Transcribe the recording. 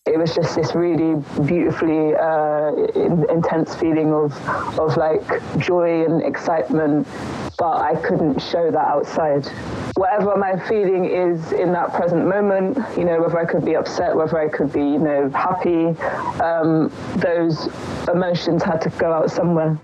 it was just this really beautifully intense feeling of like joy and excitement, but I couldn't show that outside. Whatever my feeling is in that present moment, you know, whether I could be upset, whether I could be, you know, happy, those emotions had to go out somewhere.